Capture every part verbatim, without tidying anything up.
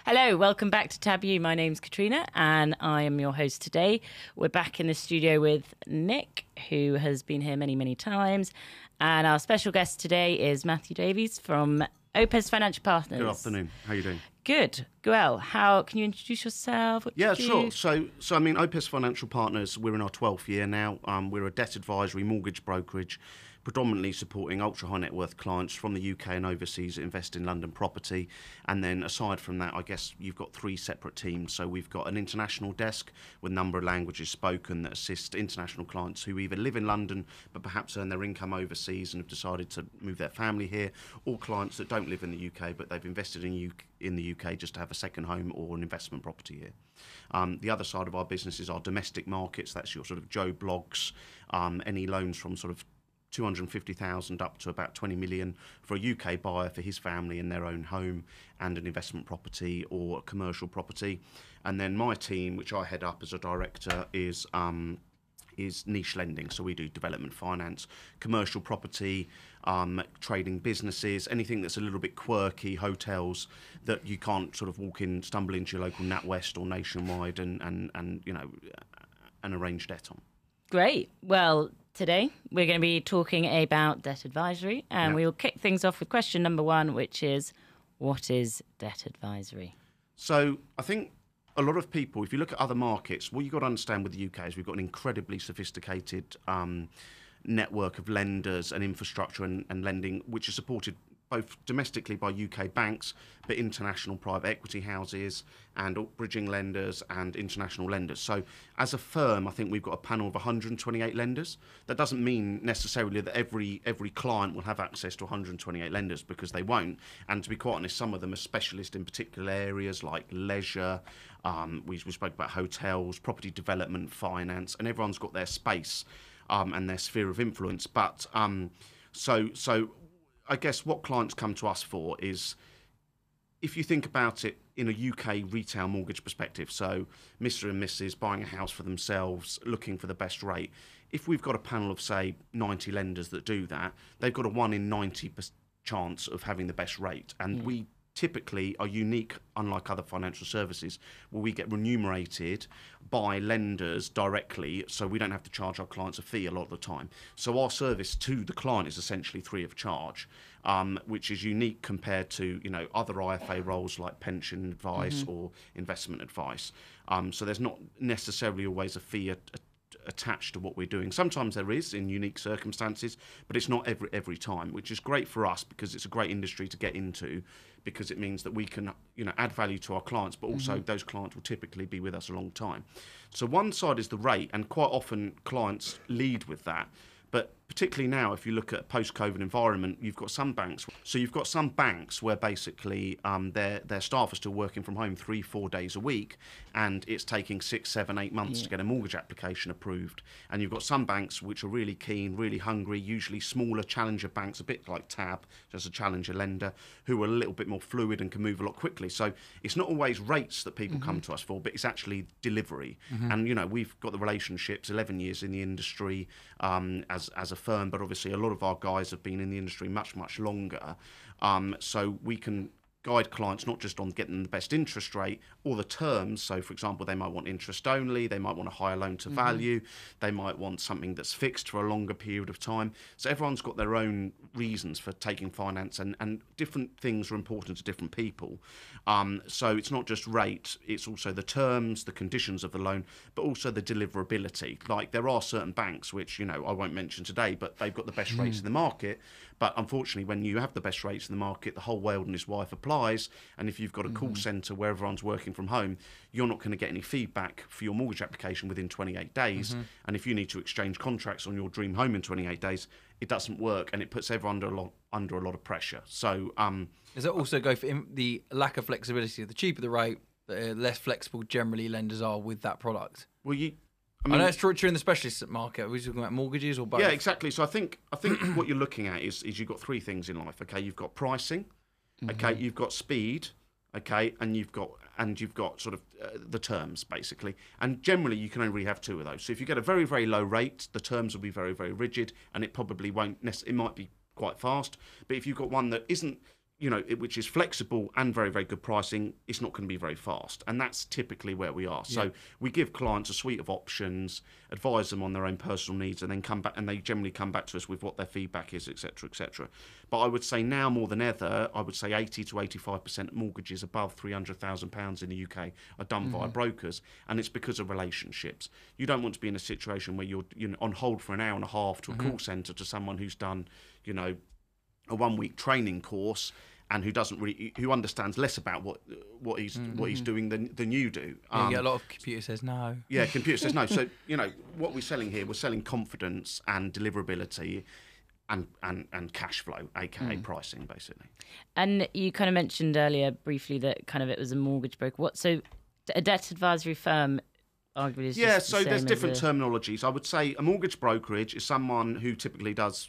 Hello, welcome back to Taboo. My name's Katrina and I am your host today. We're back in the studio with Nick, who has been here many, many times. And our special guest today is Matthew Davies from Opes Financial Partners. Good afternoon. How are you doing? Good. Goel, how can you introduce yourself? What Yeah, do you sure. do? So, so I mean, Opes Financial Partners, we're in our twelfth year now. Um, we're a debt advisory mortgage brokerage, predominantly supporting ultra-high net worth clients from the U K and overseas that invest in London property. And then aside from that, I guess you've got three separate teams. So we've got an international desk with a number of languages spoken that assist international clients who either live in London but perhaps earn their income overseas and have decided to move their family here, or clients that don't live in the U K but they've invested in, U K, in the U K just to have a second home or an investment property here. Um, the other side of our business is our domestic markets. That's your sort of Joe Bloggs, um, any loans from sort of two hundred fifty thousand up to about twenty million for a U K buyer for his family in their own home and an investment property or a commercial property. And then my team, which I head up as a director, is um, is niche lending. So we do development finance, commercial property, um, trading businesses, anything that's a little bit quirky, hotels that you can't sort of walk in, stumble into your local NatWest or Nationwide and, and, and you know, and arrange debt on. Great. Well, today we're going to be talking about debt advisory, and Yeah. we will kick things off with question number one, which is, what is debt advisory? So I think a lot of people, if you look at other markets, what you've got to understand with the U K is we've got an incredibly sophisticated um, network of lenders and infrastructure and, and lending, which is supported both domestically by U K banks, but international private equity houses and bridging lenders and international lenders. So as a firm, I think we've got a panel of one hundred twenty-eight lenders. That doesn't mean necessarily that every every client will have access to one hundred twenty-eight lenders, because they won't. And to be quite honest, some of them are specialists in particular areas like leisure. Um, we, we spoke about hotels, property development, finance, and everyone's got their space um, and their sphere of influence. But um, so so. I guess what clients come to us for is, if you think about it in a U K retail mortgage perspective, so Mister and Missus buying a house for themselves, looking for the best rate, if we've got a panel of, say, ninety lenders that do that, they've got a one in ninety chance of having the best rate. And mm. we typically are unique, unlike other financial services, where we get remunerated by lenders directly, so we don't have to charge our clients a fee a lot of the time. So our service to the client is essentially free of charge, um, which is unique compared to, you know, other I F A roles like pension advice mm-hmm. or investment advice. Um, so there's not necessarily always a fee at, at attached to what we're doing. Sometimes there is in unique circumstances, but it's not every every time, which is great for us because it's a great industry to get into, because it means that we can, you know, add value to our clients, but also mm-hmm. those clients will typically be with us a long time. So one side is the rate, and quite often clients lead with that. But particularly now, if you look at a post-COVID environment, you've got some banks. So you've got some banks where basically um, their their staff are still working from home three, four days a week, and it's taking six, seven, eight months yeah. to get a mortgage application approved. And you've got some banks which are really keen, really hungry, usually smaller challenger banks, a bit like Tab, just a challenger lender, who are a little bit more fluid and can move a lot quickly. So it's not always rates that people mm-hmm. come to us for, but it's actually delivery. Mm-hmm. And, you know, we've got the relationships, eleven years in the industry um, as, as a firm, but obviously a lot of our guys have been in the industry much, much longer. Um, so we can guide clients not just on getting the best interest rate or the terms. So, for example, they might want interest only, they might want a higher loan to mm-hmm. value, they might want something that's fixed for a longer period of time. So everyone's got their own reasons for taking finance, and, and different things are important to different people. Um, so it's not just rate, it's also the terms, the conditions of the loan, but also the deliverability. Like there are certain banks which, you know, I won't mention today, but they've got the best mm. rates in the market. But unfortunately, when you have the best rates in the market, the whole world and his wife applies. And if you've got a call mm-hmm. centre where everyone's working from home, you're not going to get any feedback for your mortgage application within twenty-eight days. Mm-hmm. And if you need to exchange contracts on your dream home in twenty-eight days, it doesn't work, and it puts everyone under a lot under a lot of pressure. So, um, does it also go for the lack of flexibility? The cheaper the rate, the less flexible generally lenders are with that product. Well, you. I, mean, I know it's true, true in the specialist market. Are we talking about mortgages or both? Yeah, exactly. So I think I think what you're looking at is is you've got three things in life. Okay, you've got pricing. Mm-hmm. Okay, you've got speed. Okay, and you've got and you've got sort of uh, the terms basically. And generally, you can only really have two of those. So if you get a very very low rate, the terms will be very very rigid, and it probably won't. Nec- it might be quite fast. But if you've got one that isn't you know, it, which is flexible and very, very good pricing, it's not going to be very fast. And that's typically where we are. So Yeah. we give clients a suite of options, advise them on their own personal needs, and then come back, and they generally come back to us with what their feedback is, et cetera, et cetera. But I would say now more than ever, I would say eighty to eighty-five percent mortgages above three hundred thousand pounds in the U K are done Mm-hmm. via brokers, and it's because of relationships. You don't want to be in a situation where you're, you know, on hold for an hour and a half to a Mm-hmm. call centre to someone who's done, you know, a one-week training course and who doesn't really, who understands less about what what he's what he's doing than than you do. Yeah, you Um, get a lot of computer says no. yeah, computer says no. So you know what we're selling here. We're selling confidence and deliverability, and and and cash flow, aka pricing, basically. And you kind of mentioned earlier briefly that kind of it was a mortgage broker. What so a debt advisory firm arguably is Yeah, just the so there's same different as a, terminologies. I would say a mortgage brokerage is someone who typically does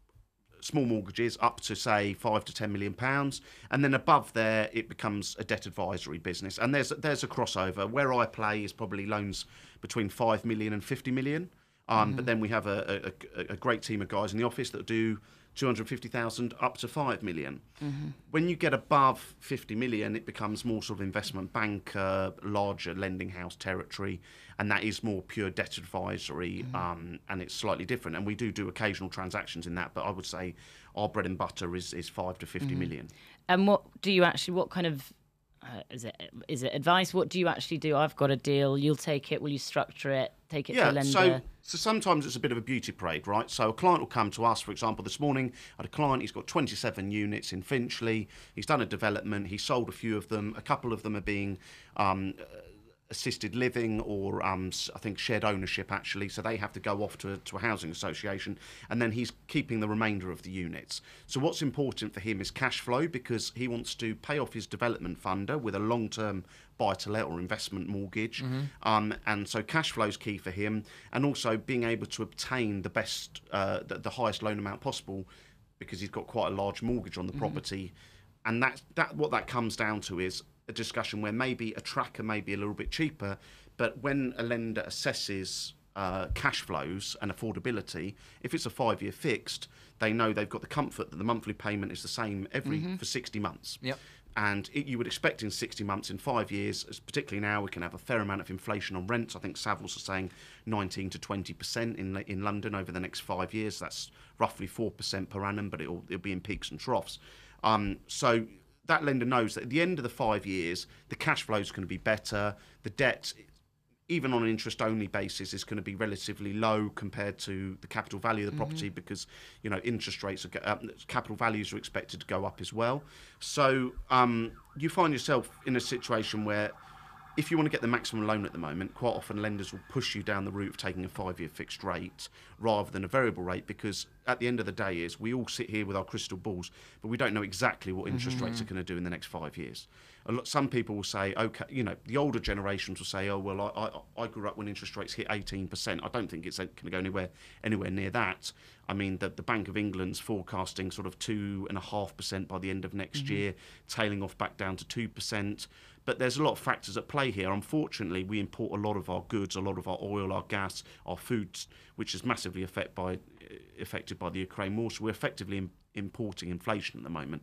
small mortgages up to say five to ten million pounds, and then above there it becomes a debt advisory business. And there's there's a crossover. Where I play is probably loans between five million and fifty million. Um, But then we have a, a, a great team of guys in the office that do two hundred fifty thousand up to five million. When you get above fifty million, it becomes more sort of investment banker, larger lending house territory, and that is more pure debt advisory, um, and it's slightly different. And we do do occasional transactions in that, but I would say our bread and butter is, is five to fifty million. And what do you actually? What kind of uh, is it? Is it advice? What do you actually do? I've got a deal. You'll take it. Will you structure it? Take it to a Yeah, lender. so so sometimes it's a bit of a beauty parade, right? So a client will come to us, for example, this morning I had a client, he's got twenty-seven units in Finchley, he's done a development, he sold a few of them, a couple of them are being um, assisted living or um, s- I think shared ownership actually, so they have to go off to a, to a housing association, and then he's keeping the remainder of the units. So what's important for him is cash flow, because he wants to pay off his development funder with a long-term buy-to-let or investment mortgage, um, and so cash flow is key for him, and also being able to obtain the best, uh, the, the highest loan amount possible, because he's got quite a large mortgage on the property, and that that what that comes down to is a discussion where maybe a tracker may be a little bit cheaper, but when a lender assesses uh, cash flows and affordability, if it's a five-year fixed, they know they've got the comfort that the monthly payment is the same every for sixty months. Yep. And it, you would expect in sixty months, in five years, as particularly now, we can have a fair amount of inflation on rents. I think Savills are saying nineteen to twenty percent in in London over the next five years. That's roughly four percent per annum, but it'll, it'll be in peaks and troughs. Um, so that lender knows that at the end of the five years, the cash flow is going to be better. The debt, even on an interest-only basis, is going to be relatively low compared to the capital value of the property, because you know interest rates are go- uh, capital values are expected to go up as well. So um, you find yourself in a situation where, if you want to get the maximum loan at the moment, quite often lenders will push you down the route of taking a five-year fixed rate rather than a variable rate, because at the end of the day is we all sit here with our crystal balls, but we don't know exactly what interest rates are going to do in the next five years. A lot, some people will say, okay, you know, the older generations will say, oh, well, I, I, I grew up when interest rates hit eighteen percent. I don't think it's going to go anywhere anywhere near that. I mean, the, the Bank of England's forecasting sort of two and a half percent by the end of next year, tailing off back down to two percent. But there's a lot of factors at play here. Unfortunately, we import a lot of our goods, a lot of our oil, our gas, our foods, which is massively affect by, affected by the Ukraine war. So we're effectively im- importing inflation at the moment.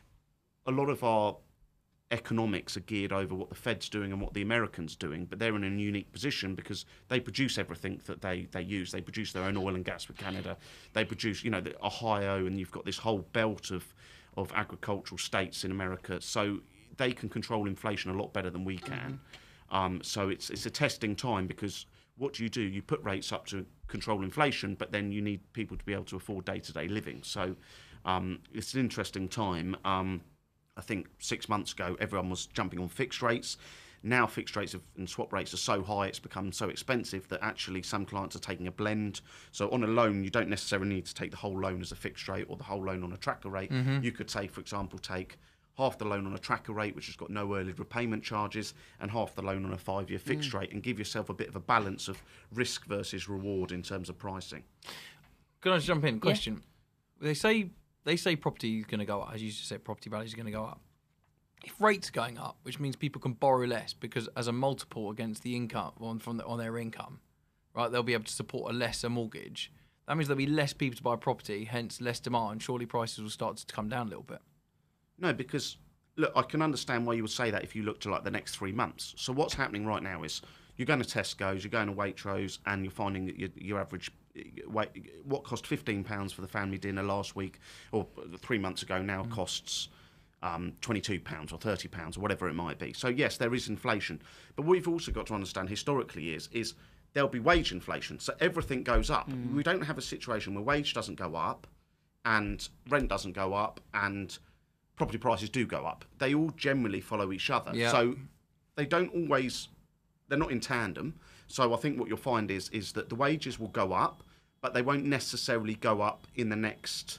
A lot of our economics are geared over what the Fed's doing and what the Americans are doing, but they're in a unique position because they produce everything that they, they use. They produce their own oil and gas for Canada. They produce, you know, the Ohio, and you've got this whole belt of, of agricultural states in America. So they can control inflation a lot better than we can. Mm-hmm. Um, so it's it's a testing time, because what do you do? You put rates up to control inflation, but then you need people to be able to afford day-to-day living. So um, it's an interesting time. Um, I think six months ago, everyone was jumping on fixed rates. Now fixed rates have, and swap rates are so high, it's become so expensive that actually some clients are taking a blend. So on a loan, you don't necessarily need to take the whole loan as a fixed rate or the whole loan on a tracker rate. Mm-hmm. You could say, for example, take half the loan on a tracker rate, which has got no early repayment charges, and half the loan on a five-year fixed mm. rate, and give yourself a bit of a balance of risk versus reward in terms of pricing. Can I just jump in? Question. Yeah. They say they say property is going to go up, as you just said, property values are going to go up. If rates are going up, which means people can borrow less because as a multiple against the income on from the, on their income, right, they'll be able to support a lesser mortgage. That means there'll be less people to buy property, hence less demand. Surely prices will start to come down a little bit. No, because look, I can understand why you would say that if you look to like the next three months. So what's happening right now is you're going to Tesco's, you're going to Waitrose, and you're finding that your, your average wait, what cost fifteen pounds for the family dinner last week or three months ago now mm. costs um, twenty-two pounds or thirty pounds or whatever it might be. So yes, there is inflation, but what you've also got to understand historically is is there'll be wage inflation. So everything goes up. Mm. We don't have a situation where wage doesn't go up and rent doesn't go up and property prices do go up. They all generally follow each other. Yeah. So they don't always, they're not in tandem. So I think what you'll find is is that the wages will go up, but they won't necessarily go up in the next,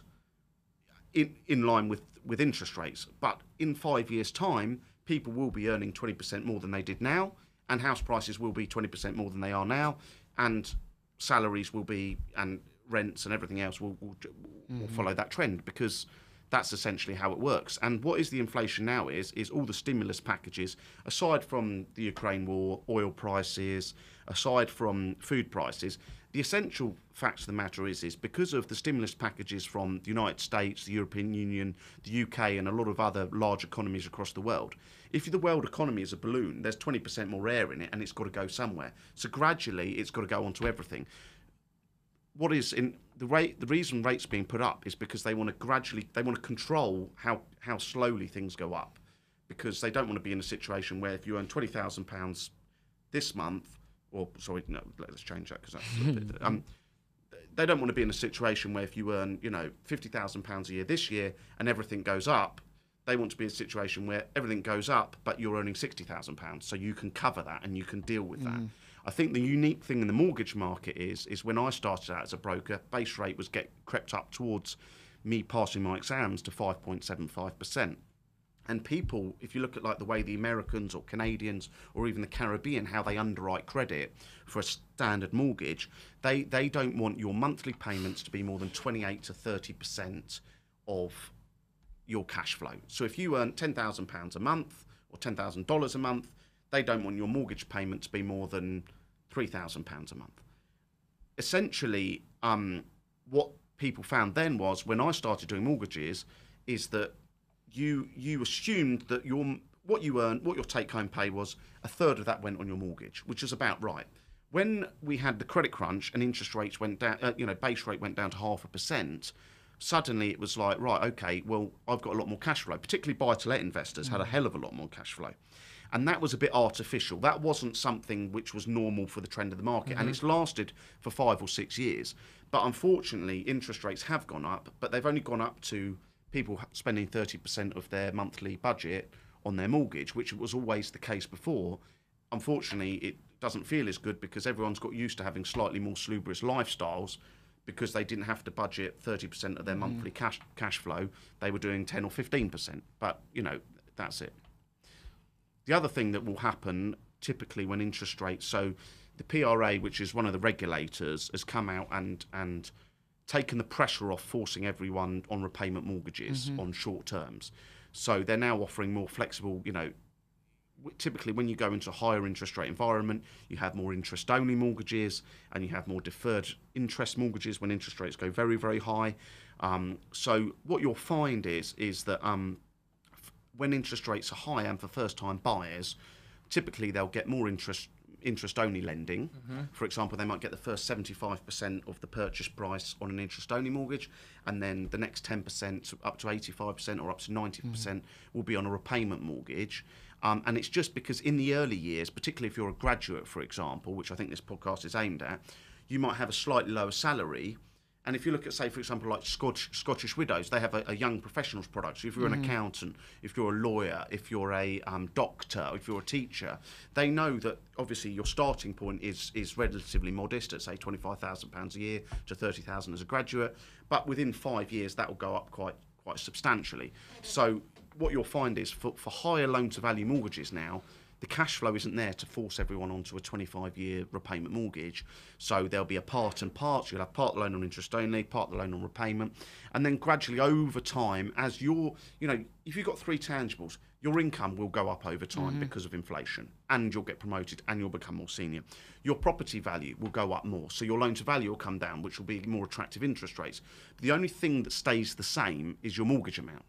in, in line with, with interest rates. But in five years' time, people will be earning twenty percent more than they did now, and house prices will be twenty percent more than they are now, and salaries will be, and rents and everything else will, will, will mm-hmm. follow that trend, because that's essentially how it works. And what is the inflation now is, is all the stimulus packages, aside from the Ukraine war, oil prices, aside from food prices, the essential fact of the matter is, is because of the stimulus packages from the United States, the European Union, the U K, and a lot of other large economies across the world, if the world economy is a balloon, there's twenty percent more air in it, and it's got to go somewhere. So gradually, it's got to go onto everything. What is in the rate? The reason rates being put up is because they want to gradually, they want to control how how slowly things go up, because they don't want to be in a situation where if you earn twenty thousand pounds this month, or sorry, no, let's change that because that's um, they don't want to be in a situation where if you earn, you know, fifty thousand pounds a year this year and everything goes up. They want to be in a situation where everything goes up, but you're earning sixty thousand pounds, so you can cover that and you can deal with that. Mm. I think the unique thing in the mortgage market is, is when I started out as a broker, base rate was get crept up towards me passing my exams to five point seven five percent. And people, if you look at like the way the Americans or Canadians or even the Caribbean, how they underwrite credit for a standard mortgage, they, they don't want your monthly payments to be more than twenty-eight to thirty percent of your cash flow. So if you earn ten thousand pounds a month or ten thousand dollars a month, they don't want your mortgage payment to be more than three thousand pounds a month. Essentially, um, what people found then was, when I started doing mortgages, is that you you assumed that your what you earned, what your take-home pay was, a third of that went on your mortgage, which is about right. When we had the credit crunch and interest rates went down, uh, you know, base rate went down to half a percent, suddenly it was like, right, okay, well, I've got a lot more cash flow. Particularly buy-to-let investors mm-hmm. had a hell of a lot more cash flow. And that was a bit artificial. That wasn't something which was normal for the trend of the market. Mm-hmm. And it's lasted for five or six years. But unfortunately, interest rates have gone up, but they've only gone up to people spending thirty percent of their monthly budget on their mortgage, which was always the case before. Unfortunately, it doesn't feel as good because everyone's got used to having slightly more salubrious lifestyles, because they didn't have to budget thirty percent of their mm-hmm. monthly cash cash flow. They were doing ten or fifteen percent. But, you know, that's it. The other thing that will happen typically when interest rates, so the P R A, which is one of the regulators, has come out and and taken the pressure off forcing everyone on repayment mortgages mm-hmm. on short terms. So they're now offering more flexible, you know, typically when you go into a higher interest rate environment, you have more interest-only mortgages and you have more deferred interest mortgages when interest rates go very, very high. Um, so what you'll find is, is that um, when interest rates are high and for first-time buyers, typically they'll get more interest interest-only lending. Mm-hmm. For example, they might get the first seventy-five percent of the purchase price on an interest-only mortgage, and then the next ten percent up to eighty-five percent or up to ninety percent mm-hmm. will be on a repayment mortgage. Um, and it's just because in the early years, particularly if you're a graduate, for example, which I think this podcast is aimed at, you might have a slightly lower salary. And if you look at, say, for example, like Scotch, Scottish Widows, they have a, a young professionals product. So if you're mm. an accountant, if you're a lawyer, if you're a um, doctor, if you're a teacher, they know that obviously your starting point is is relatively modest at, say, twenty-five thousand pounds a year to thirty thousand pounds as a graduate. But within five years, that will go up quite quite substantially. So what you'll find is for, for higher loan-to-value mortgages now, the cash flow isn't there to force everyone onto a twenty-five year repayment mortgage. So there'll be a part and part. You'll have part of the loan on interest only, part of the loan on repayment. And then gradually over time, as you're, you know, if you've got three tangibles, your income will go up over time mm-hmm. because of inflation, and you'll get promoted and you'll become more senior. Your property value will go up more. So your loan to value will come down, which will be more attractive interest rates. The only thing that stays the same is your mortgage amount.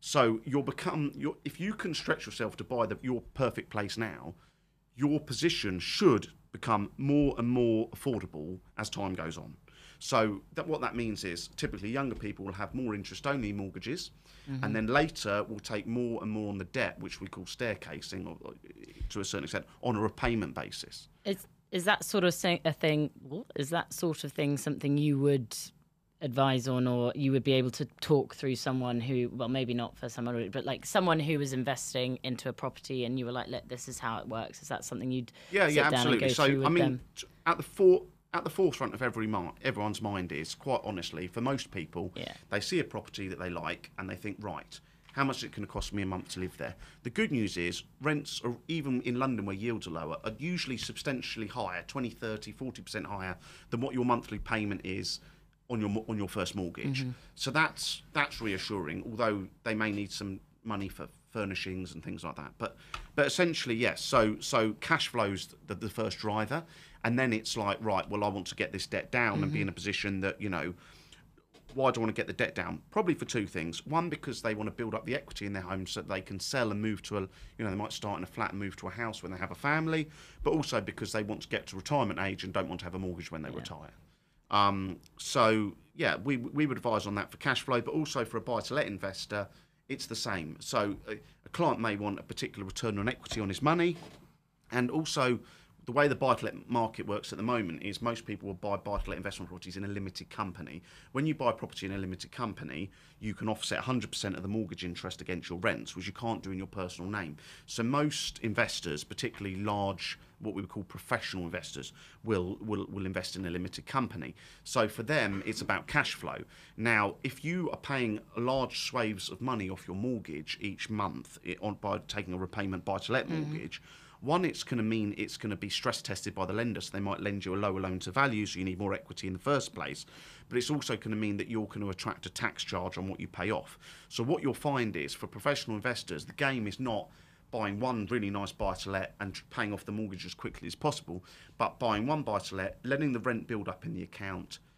So you'll become, you're, if you can stretch yourself to buy the, your perfect place now, your position should become more and more affordable as time goes on. So that, what that means is typically younger people will have more interest-only mortgages, mm-hmm. and then later will take more and more on the debt, which we call staircasing, or, or to a certain extent, on a repayment basis. Is is that sort of a thing? Is that sort of thing something you would advise on, or you would be able to talk through someone who, well, maybe not for someone, but like someone who was investing into a property, and you were like, "Look, this is how it works." Is that something you'd yeah, sit yeah, down absolutely. and go So through with I mean, them? at the fore, at the forefront of every mar- everyone's mind is, quite honestly, for most people, Yeah. they see a property that they like and they think, right, how much is it going to cost me a month to live there? The good news is rents, are, even in London where yields are lower, are usually substantially higher, twenty, thirty, forty percent higher than what your monthly payment is on your mo- on your first mortgage. Mm-hmm. So that's that's reassuring, although they may need some money for furnishings and things like that. But but essentially, yes, so so cash flow's the, the first driver, and then it's like, right, well, I want to get this debt down mm-hmm. and be in a position that, you know, why do I want to get the debt down? Probably for two things. One, because they want to build up the equity in their home so that they can sell and move to a, you know, they might start in a flat and move to a house when they have a family, but also because they want to get to retirement age and don't want to have a mortgage when they yeah. retire. Um, so, yeah, we we would advise on that for cash flow, but also for a buy-to-let investor, it's the same. So a, a client may want a particular return on equity on his money, and also the way the buy-to-let market works at the moment is most people will buy buy-to-let investment properties in a limited company. When you buy property in a limited company, you can offset one hundred percent of the mortgage interest against your rents, which you can't do in your personal name. So most investors, particularly large, what we would call professional investors, will, will, will invest in a limited company. So for them, it's about cash flow. Now, if you are paying large swathes of money off your mortgage each month it, on, by taking a repayment buy-to-let mm-hmm. mortgage, one, it's going to mean it's going to be stress tested by the lender, so they might lend you a lower loan to value, so you need more equity in the first place. But it's also going to mean that you're going to attract a tax charge on what you pay off. So what you'll find is, for professional investors, the game is not buying one really nice buy-to-let and paying off the mortgage as quickly as possible, but buying one buy-to-let, letting the rent build up in the account,